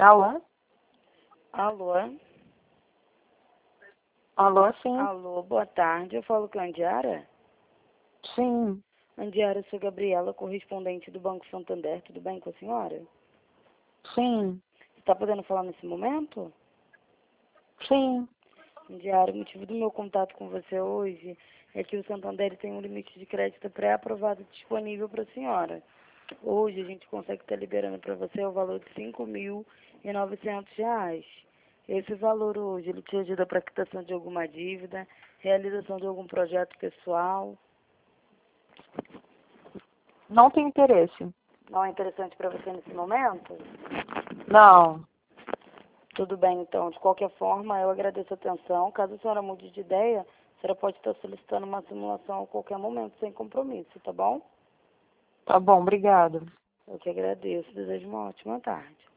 Alô? Alô? Alô, sim. Alô, boa tarde. Eu falo com a Andiara? Sim. Andiara, eu sou Gabriela, correspondente do Banco Santander. Tudo bem com a senhora? Sim. Você está podendo falar nesse momento? Sim. Andiara, o motivo do meu contato com você hoje é que o Santander tem um limite de crédito pré-aprovado disponível para a senhora. Hoje a gente consegue estar liberando para você o valor de R$ 5.900. Esse valor hoje, ele te ajuda para a quitação de alguma dívida, realização de algum projeto pessoal. Não tem interesse. Não é interessante para você nesse momento? Não. Tudo bem, então. De qualquer forma, eu agradeço a atenção. Caso a senhora mude de ideia, a senhora pode estar solicitando uma simulação a qualquer momento, sem compromisso, tá bom? Tá bom, obrigada. Eu que agradeço. Desejo uma ótima tarde.